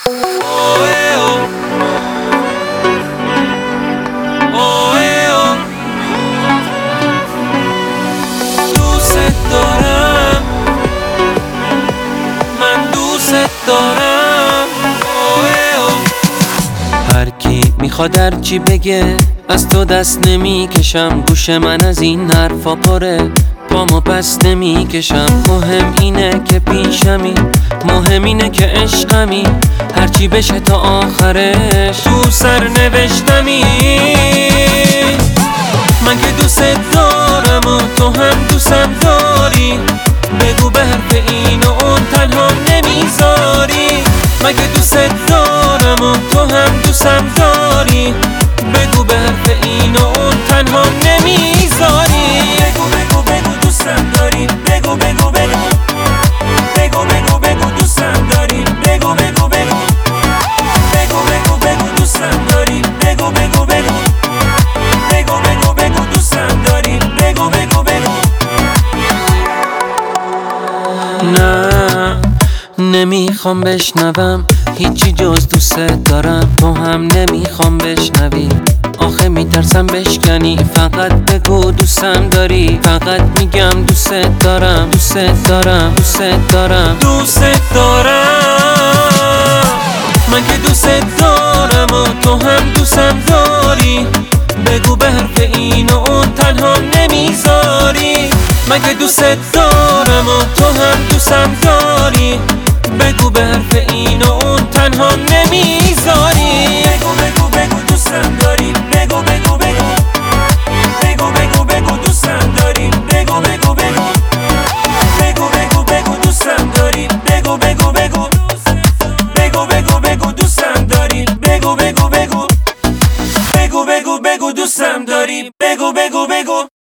دوست دارم، من دوست دارم. هر کی میخواد هر چی بگه، از تو دست نمیکشم. گوش من از این حرفا پره، پامو پس نمیکشم. مهم اینه که پیشمی، مهم اینه که عشقمی. هرچی بشه تا آخرش تو سر نوشتمی. من که دوست دارم و تو هم دوستم داری. بگو به حرف این و اون تنها نمیذاری. من که دوست دارم و تو هم دوستم داری. بگو به حرف این و اون تنها نمیذاری. بگو بگو بگو دوستم داری. بگو بگو بگو بگو بگو بگو دوستم داری. بگو بگو بگو بگو بگو بگو دوستم داری. بگو بگو بگو بگو بگو بگو دوستم داری. بگو بگو بگو. نه نمیخوام بشنوم هیچی جز دوست دارم. تو هم نمیخوام بشنوی، آخه میترسم بشکنی. فقط بگو دوستم داری. فقط میگم دوست دارم، دوست دارم، دوست دارم، دوست دارم. من که دوست دارم و تو هم دوستم داری. بگو به حرف این و اون تنها نمیذاری. من که دوست دارم و تو هم دوستم داری. بگو به حرف این و اون تنها نمیذاری. بگو بگو بگو دوستم داری. بگو بگو بگو بگو بگو بگو دوستم داری. بگو بگو بگو بگو بگو بگو دوستم داری. بگو بگو بگو بگو بگو بگو دوستم داری. بگو بگو بگو بگو بگو بگو دوستم داری. بگو بگو بگو